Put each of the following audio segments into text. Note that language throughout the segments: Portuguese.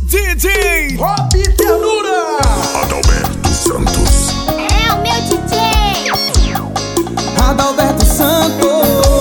DJ Rob Ternura, Adalberto Santos. É o meu DJ Adalberto Santos.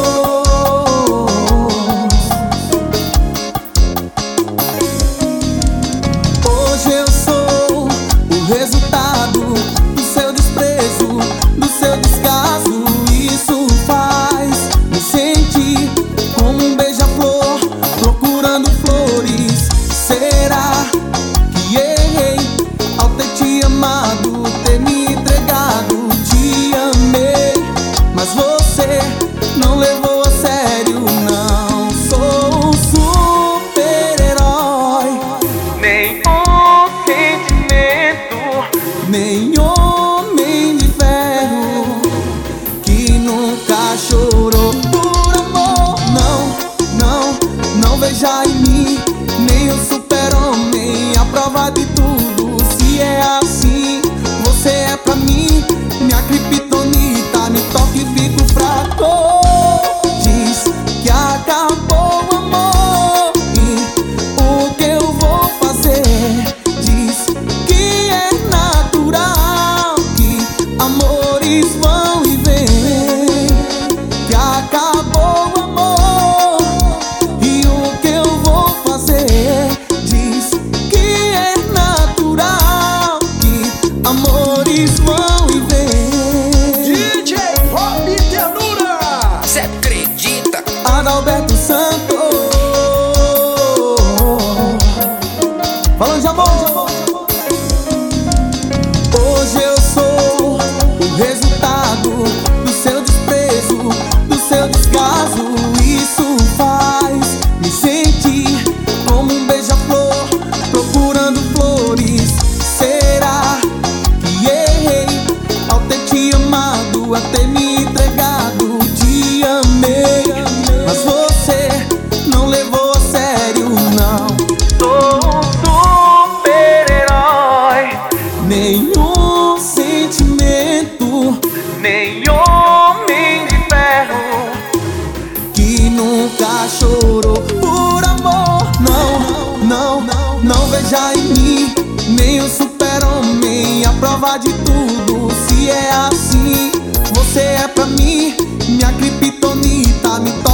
Hoje eu sou o resultado do seu desprezo, do seu descaso. Isso faz me sentir como um beija-flor procurando flores. Será que errei ao ter te amado, ter me entregado? Te amei, mas você não levou a sério. Não sou um super-herói, Nem sentimento, nem homem de ferro que nunca chorou por amor. Não veja em mim nem um super-homem, a prova de tudo. Se é assim, você é pra mim minha criptonita. Me toca e fico fraco. Diz que acabou o amor e o que eu vou fazer? Diz que é natural, que amores vão e vêm. Que acabou o amor e o que eu vou fazer? Diz que é natural, que amores vão e vêm. DJ Rob Ternura, cê acredita? Adalberto Santos. Falando de amor. Hoje eu sou o resultado do seu desprezo, do seu descaso. Isso faz me sentir como um beija-flor procurando flores. Será que errei ao ter te amado, a ter me entregado? Te amei, mas você não levou a sério. Não Sou um super-herói, nenhum sentimento nem homem de ferro que nunca chorou por amor. Não veja em mim nem um super-homem, a prova de tudo. Se é assim, você é pra mim minha criptonita. Me toca